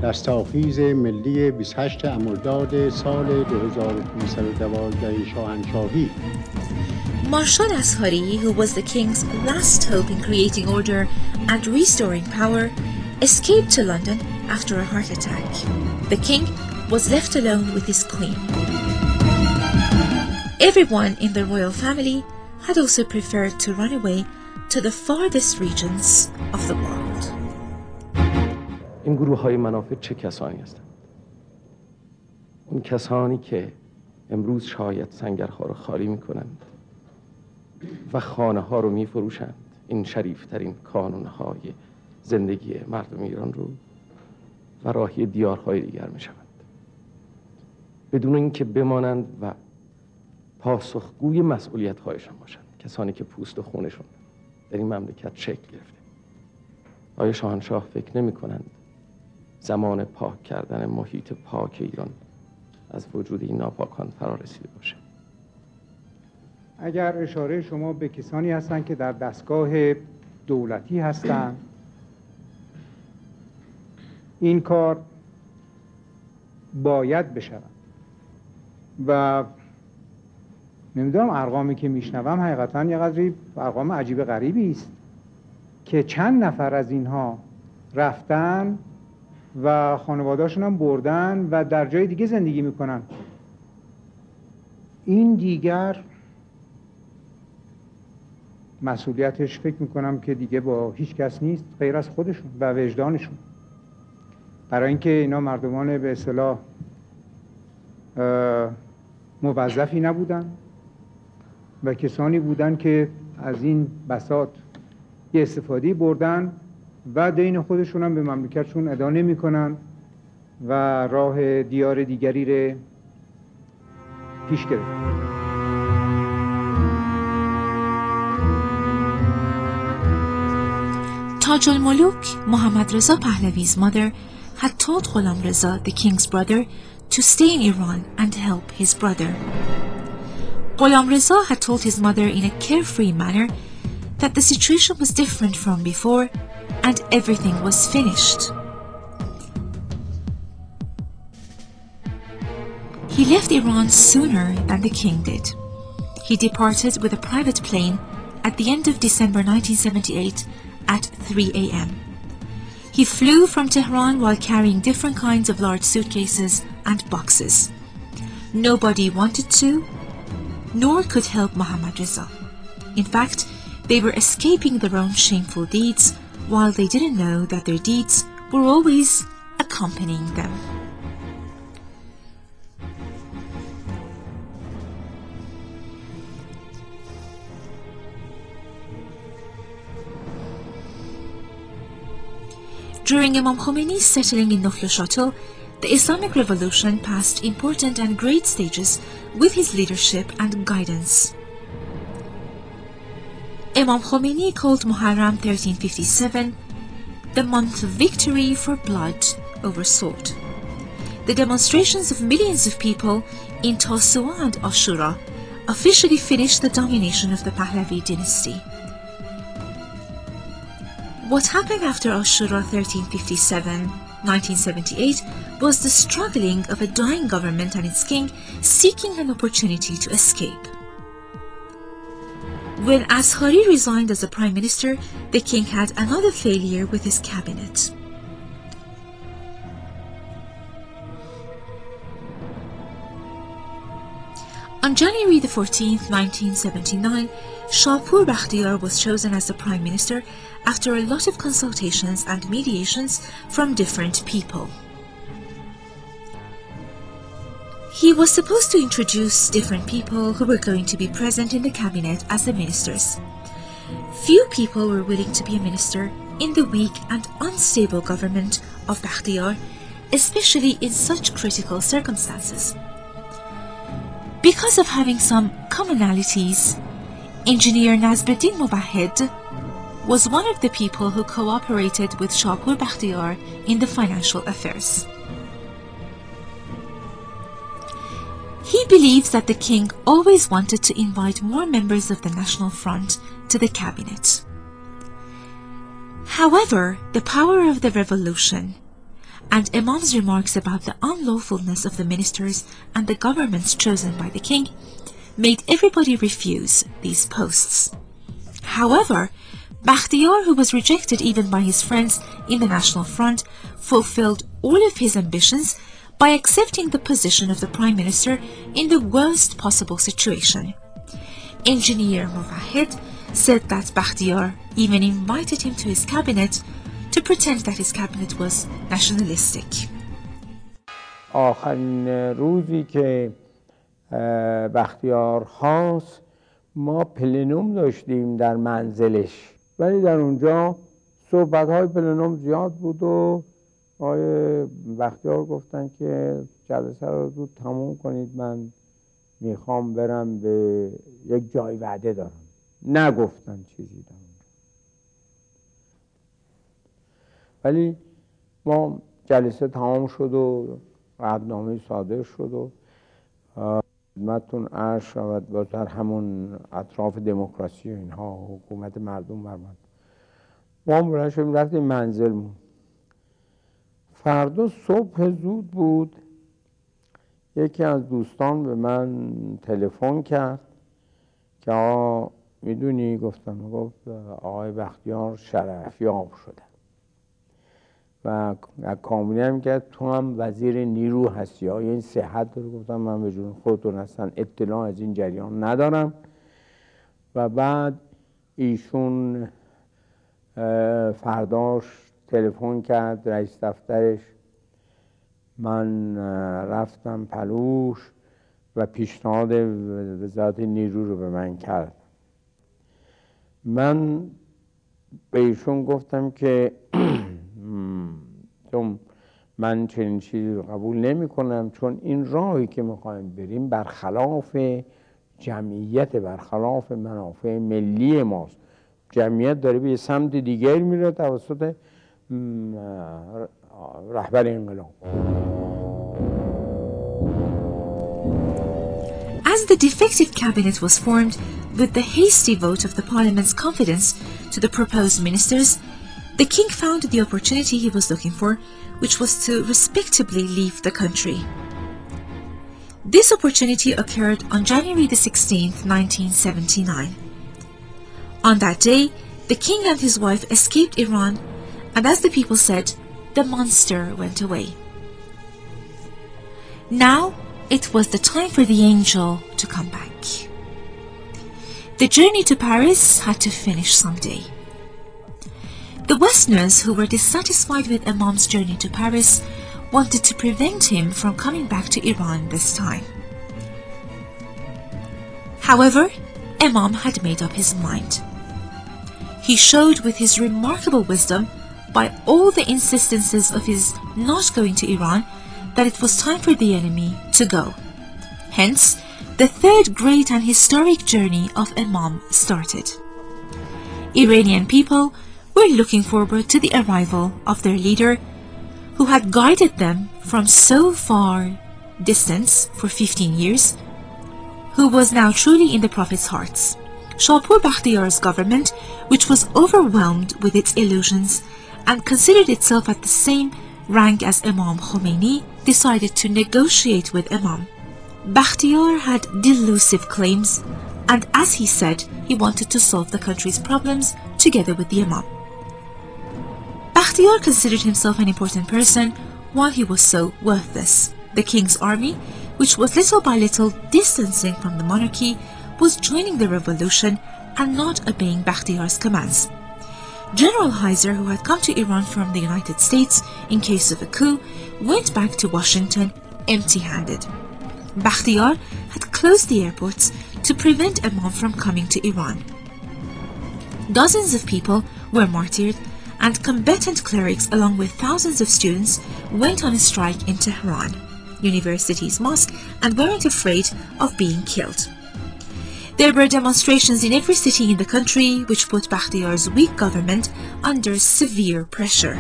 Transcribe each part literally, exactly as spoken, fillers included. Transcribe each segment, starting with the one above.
رستاخیز ملی بیست و هشتم مرداد سال دو هزار و پانصد و دوازده شاهنشاهی. Marshal Ashari, who was the king's last hope in creating order and restoring power, escaped to London after a heart attack. The king was left alone with his queen. Everyone in the royal family had also preferred to run away to the farthest regions of the world. این گروه های منافع چه کسانی هستند؟ اون کسانی که امروز شاید سنگرها رو خالی میکنند و خانه ها رو میفروشند، این شریفترین کانون های زندگی مردم ایران رو، و راهی دیارهای دیگر میشوند بدون اینکه بمانند و پاسخگوی مسئولیت هایشان باشند. کسانی که پوست و خونشون در این مملکت شکل گرفته. آیا شاهنشاه فکر نمی کنند زمان پاک کردن محیط پاک ایران از وجود این ناپاکان فرا رسیده باشه؟ اگر اشاره شما به کسانی هستند که در دستگاه دولتی هستند، این کار باید بشود و نمیدونم، ارقامی که میشنوم حقیقتا یه قدری ارقام عجیب غریبی است که چند نفر از اینها رفتن و خانواده‌شون هم بردن و در جای دیگه زندگی میکنن. این دیگر مسئولیتش فکر میکنم که دیگه با هیچ کس نیست غیر از خودشون و وجدانشون، برای اینکه اینا مردمان به اصطلاح موظفی نبودن و کسانی بودن که از این بساط یه استفاده بردن و دین خودشون هم به مملکتشون ادا نمی‌کنن و راه دیار دیگری رو پیش گرفتن. Taj al-Muluk, Muhammad Reza Pahlavi's mother, had told Ghulam Reza, the king's brother, to stay in Iran and help his brother. Ghulam Reza had told his mother in a carefree manner that the situation was different from before and everything was finished. He left Iran sooner than the king did. He departed with a private plane at the end of December nineteen seventy-eight at three a m He flew from Tehran while carrying different kinds of large suitcases and boxes. Nobody wanted to, nor could help Muhammad Reza. In fact, they were escaping their own shameful deeds, while they didn't know that their deeds were always accompanying them. During Imam Khomeini's settling in Neufchâtel, the Islamic Revolution passed important and great stages with his leadership and guidance. Imam Khomeini called Muharram thirteen fifty-seven the month of victory for blood over sword. The demonstrations of millions of people in Tasu'a and Ashura officially finished the domination of the Pahlavi dynasty. What happened after Ashura thirteen fifty-seven nineteen seventy-eight was the struggling of a dying government and its king seeking an opportunity to escape. When Ashari resigned as a prime minister, the king had another failure with his cabinet. On January the fourteenth nineteen seventy-nine, Shahpur Bakhtiyar was chosen as the prime minister after a lot of consultations and mediations from different people. He was supposed to introduce different people who were going to be present in the cabinet as the ministers. Few people were willing to be a minister in the weak and unstable government of Bakhtiyar, especially in such critical circumstances. Because of having some commonalities, Engineer Nazruddin Mowahed was one of the people who cooperated with Shahpur Bakhtiyar in the financial affairs. He believes that the king always wanted to invite more members of the National Front to the cabinet. However, the power of the revolution and Imam's remarks about the unlawfulness of the ministers and the governments chosen by the king made everybody refuse these posts. However, Bakhtiyar, who was rejected even by his friends in the National Front, fulfilled all of his ambitions by accepting the position of the Prime Minister in the worst possible situation. Engineer Mowahhid said that Bakhtiyar even invited him to his cabinet to pretend that his cabinet was nationalistic. آخرین روزی که بختیار خواست ما پلنوم داشتیم در منزلش، ولی در اونجا صحبت های پلنوم زیاد بود و آقای بختیار گفتن که جلسه رو زود تموم کنید، من میخوام برم به یک جای وعده دارم. نگفتن چیزی دارم، ولی ما جلسه تمام شد و عهدنامه صادر شد و خدمتتون عرض شود با در همون اطراف دموکراسی و اینها حکومت مردم برمد ما برای شدیم رفتیم منزلمون. فردا صبح زود بود، یکی از دوستان به من تلفن کرد که آقا میدونی؟ گفتم. گفت آقای بختیار شرفیاب شدن و کاملی هم کرد تو هم وزیر نیرو هستی، آیا این صحت داره؟ گفتم من به جون خودتون اصلا اطلاع از این جریان ندارم. و بعد ایشون فرداش تلفن کرد رئیس دفترش، من رفتم پلوش و پیشنهاد وزارت نیرو رو به من کرد. من به ایشون گفتم که چون من چنین چیزی رو قبول نمی کنم، چون این راهی که میخوایم بریم برخلاف جمعیت، برخلاف منافع ملی ماست. جمعیت داره به سمت دیگر میره توسط رهبر انقلاب. As the defective cabinet was formed with the hasty vote of the parliament's confidence to the proposed ministers, the king found the opportunity he was looking for, which was to respectably leave the country. This opportunity occurred on January the sixteenth, nineteen seventy-nine. On that day, the king and his wife escaped Iran, and as the people said, the monster went away. Now, it was the time for the angel to come back. The journey to Paris had to finish someday. The Westerners, who were dissatisfied with Imam's journey to Paris, wanted to prevent him from coming back to Iran this time. However, Imam had made up his mind. He showed with his remarkable wisdom, by all the insistences of his not going to Iran, that it was time for the enemy to go. Hence, the third great and historic journey of Imam started. Iranian people were looking forward to the arrival of their leader, who had guided them from so far distance for fifteen years, who was now truly in the Prophet's hearts. Shahpur Bakhtiyar's government, which was overwhelmed with its illusions and considered itself at the same rank as Imam Khomeini, decided to negotiate with Imam. Bakhtiyar had delusive claims, and as he said, he wanted to solve the country's problems together with the Imam. Bakhtiyar considered himself an important person while he was so worthless. The king's army, which was little by little distancing from the monarchy, was joining the revolution and not obeying Bakhtiyar's commands. General Heiser, who had come to Iran from the United States in case of a coup, went back to Washington empty-handed. Bakhtiyar had closed the airports to prevent Imam from coming to Iran. Dozens of people were martyred, and combatant clerics along with thousands of students went on a strike in Tehran, university's mosque, and weren't afraid of being killed. There were demonstrations in every city in the country, which put Bakhtiyar's weak government under severe pressure.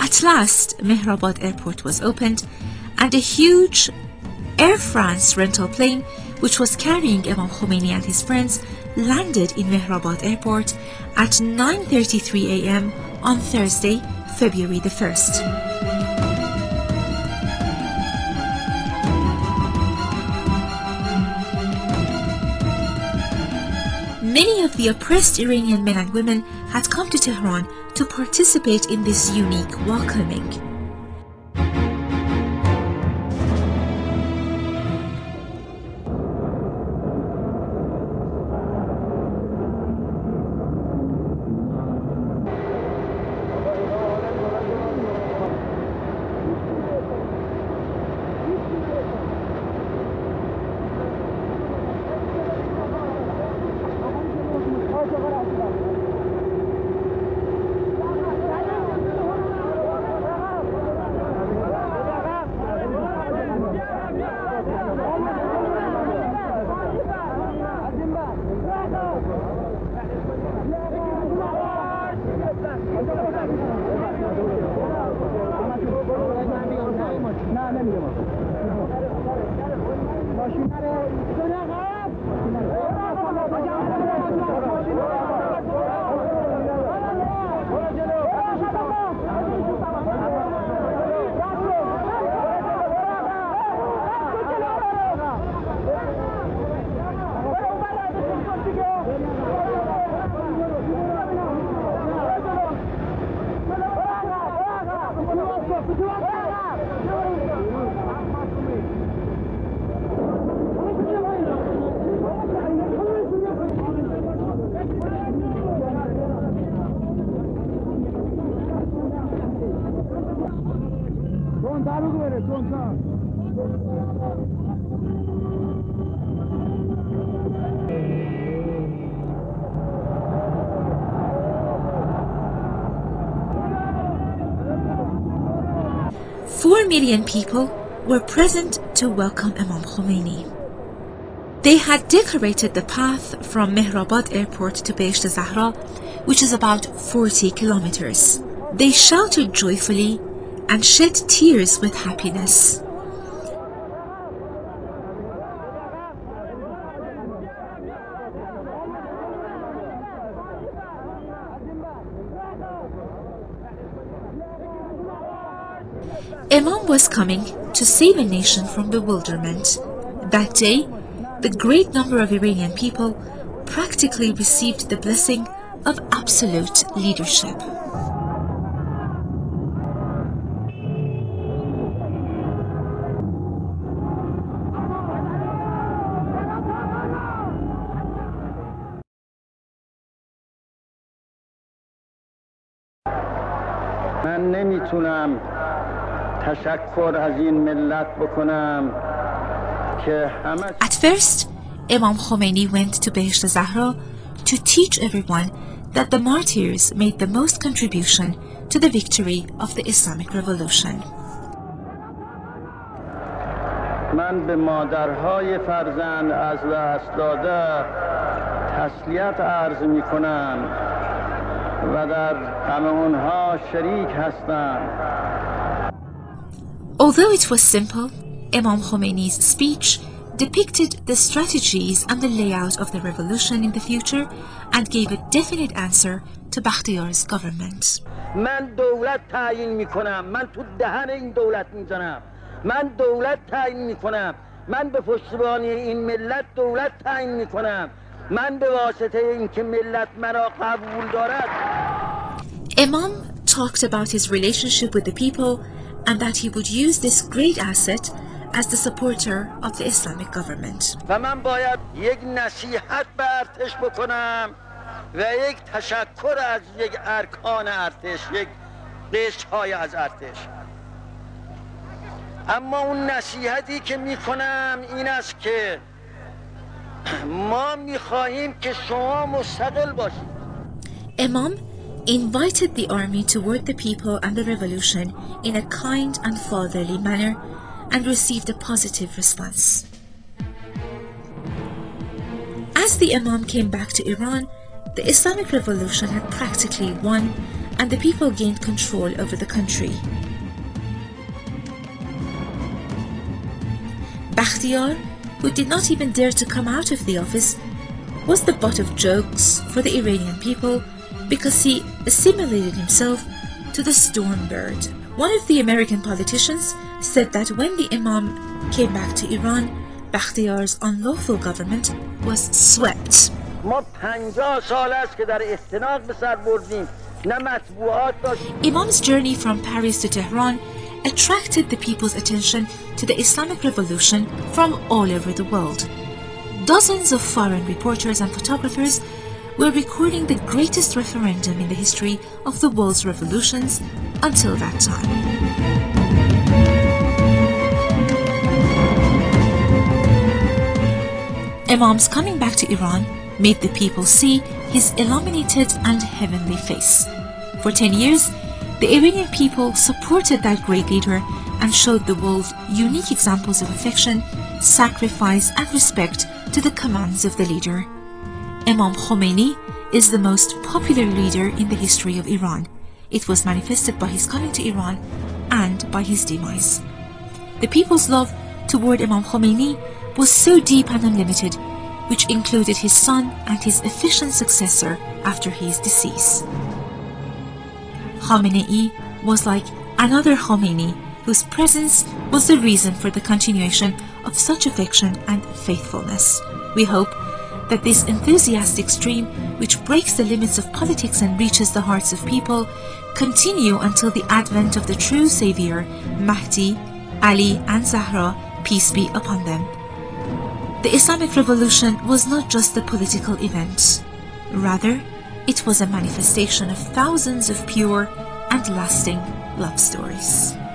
At last, Mehrabad Airport was opened, and a huge Air France rental plane, which was carrying Imam Khomeini and his friends, landed in Mehrabad Airport at nine thirty-three a m on Thursday, February the first. Many of the oppressed Iranian men and women had come to Tehran to participate in this unique welcoming. Four million people were present to welcome Imam Khomeini. They had decorated the path from Mehrabad Airport to Behesht Zahra, which is about forty kilometers. They shouted joyfully and shed tears with happiness. Imam was coming to save a nation from bewilderment. That day, the great number of Iranian people practically received the blessing of absolute leadership. من نمیتونم تشکر از این ملت بکنم که همه. At first, Imam Khomeini went to Behesht Zahra to teach everyone that the martyrs made the most contribution to the victory of the Islamic Revolution. من به مادرهای فرزند از دست داده تسلیت عرض میکنم و در غم اونها شریک هستم. Although it was simple, Imam Khomeini's speech depicted the strategies and the layout of the revolution in the future and gave a definite answer to Bakhtiyar's government. من دولت تعیین میکنم، من تو دهن این دولت میزنم، من دولت تعیین میکنم، من به پشتیبانی این ملت دولت تعیین میکنم، من به واسطه اینکه ملت مرا قبول دارد. Imam talked about his relationship with the people and that he would use this great asset as the supporter of the Islamic government. و من باید یک نصیحت به ارتش بکنم و یک تشکر از یک ارکان ارتش، یک قشرهای از ارتش. اما اون نصیحتی که میکنم این است که ما میخواهیم که شما مستقل باشید. Imam invited the army toward the people and the revolution in a kind and fatherly manner and received a positive response. As the Imam came back to Iran, the Islamic Revolution had practically won and the people gained control over the country. Bakhtiyar, who did not even dare to come out of the office, was the butt of jokes for the Iranian people because he assimilated himself to the storm bird. One of the American politicians said that when the Imam came back to Iran, Bakhtiyar's unlawful government was swept. ما پنجاه سال است که در اختناق به سر بردیم. نه مطبوعات داشت. Imam's journey from Paris to Tehran attracted the people's attention to the Islamic Revolution from all over the world. Dozens of foreign reporters and photographers were recording the greatest referendum in the history of the world's revolutions until that time. Imam's coming back to Iran made the people see his illuminated and heavenly face. For ten years, the Iranian people supported that great leader and showed the world unique examples of affection, sacrifice, and respect to the commands of the leader. Imam Khomeini is the most popular leader in the history of Iran. It was manifested by his coming to Iran and by his demise. The people's love toward Imam Khomeini was so deep and unlimited, which included his son and his efficient successor after his decease. Khamenei was like another Khomeini, whose presence was the reason for the continuation of such affection and faithfulness. We hope that this enthusiastic stream, which breaks the limits of politics and reaches the hearts of people, continue until the advent of the true Savior, Mahdi, Ali, and Zahra, peace be upon them. The Islamic Revolution was not just a political event. Rather, it was a manifestation of thousands of pure and lasting love stories.